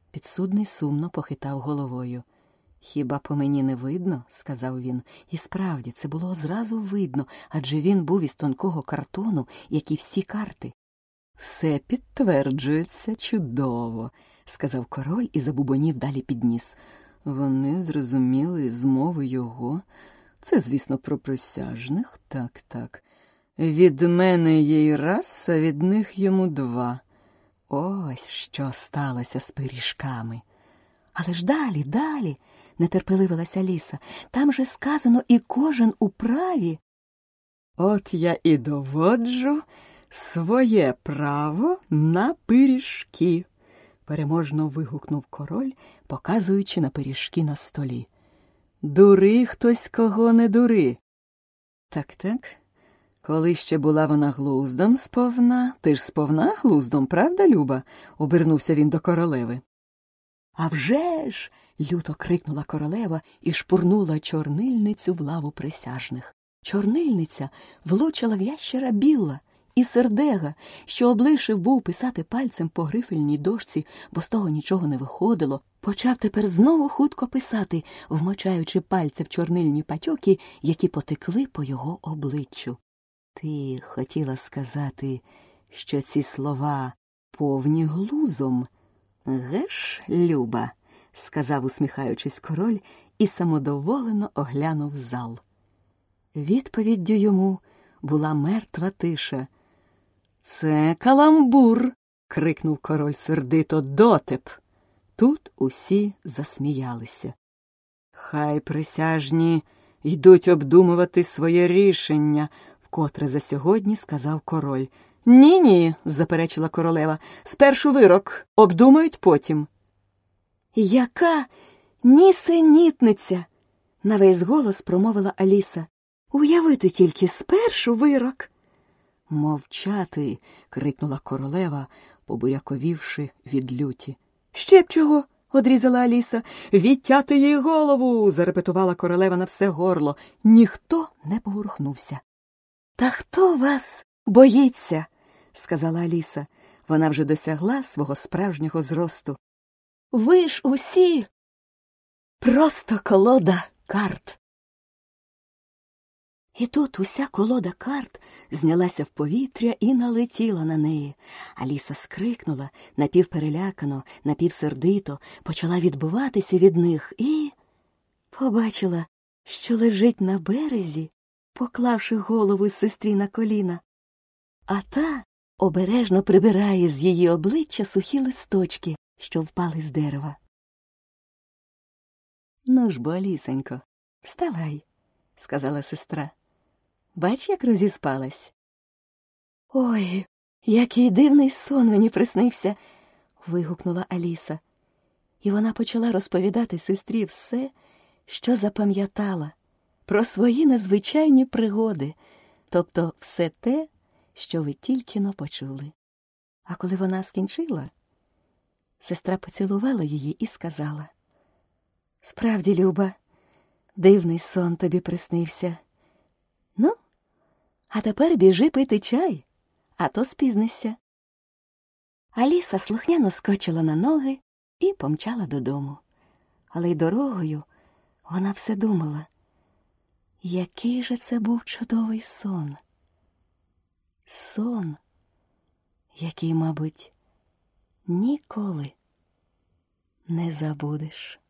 Підсудний сумно похитав головою. «Хіба по мені не видно?» – сказав він. І справді, це було зразу видно, адже він був із тонкого картону, як і всі карти. «Все підтверджується чудово», – сказав король і забубонів далі підніс. «Вони зрозуміли з мови його. Це, звісно, про присяжних. Так. Від мене їй раз, а від них йому 2. Ось що сталося з пиріжками». «Але ж далі», – нетерпеливилася Аліса. «Там же сказано, і кожен у праві». «От я і доводжу своє право на пиріжки», – переможно вигукнув король, показуючи на пиріжки на столі. «Дури хтось, кого не дури». Так. Коли ще була вона глуздом сповна, ти ж сповна глуздом, правда, Люба? Обернувся він до королеви. «А вже ж!» – люто крикнула королева і шпурнула чорнильницю в лаву присяжних. Чорнильниця влучила в ящера Білла, і Сердега, що облишив був писати пальцем по грифельній дошці, бо з того нічого не виходило, почав тепер знову хутко писати, вмочаючи пальці в чорнильні патьоки, які потекли по його обличчю. «Ти хотіла сказати, що ці слова повні глузом, геш, Люба?» – сказав, усміхаючись, король і самодоволено оглянув зал. Відповіддю йому була мертва тиша. «Це каламбур!» – крикнув король сердито. «Дотеп!» Тут усі засміялися. «Хай присяжні йдуть обдумувати своє рішення», – вкотре за сьогодні сказав король. «Ні», – заперечила королева, – «спершу вирок, обдумають потім». «Яка нісенітниця!» – на весь голос промовила Аліса. «Уявити тільки, спершу вирок!» «Мовчати!» – крикнула королева, побуряковівши від люті. «Ще б чого!» – одрізала Аліса. «Відтяти їй голову!» – зарепетувала королева на все горло. Ніхто не поворухнувся. «Та хто вас боїться?» – сказала Аліса. Вона вже досягла свого справжнього зросту. «Ви ж усі просто колода карт!» І тут уся колода карт знялася в повітря і налетіла на неї. Аліса скрикнула, напівперелякано, напівсердито, почала відбиватися від них і побачила, що лежить на березі, поклавши голову сестрі на коліна. А та обережно прибирає з її обличчя сухі листочки, що впали з дерева. «Ну ж бо, Алісенько, вставай», – сказала сестра. «Бач, як розіспалась?» «Ой, який дивний сон мені приснився!» – вигукнула Аліса. І вона почала розповідати сестрі все, що запам'ятала, про свої незвичайні пригоди, тобто все те, що ви тільки-но почули. А коли вона скінчила, сестра поцілувала її і сказала: «Справді, Люба, дивний сон тобі приснився. Ну, а тепер біжи пити чай, а то спізнишся». Аліса слухняно скочила на ноги і помчала додому. Але й дорогою вона все думала, який же це був чудовий сон. Сон, який, мабуть, ніколи не забудеш.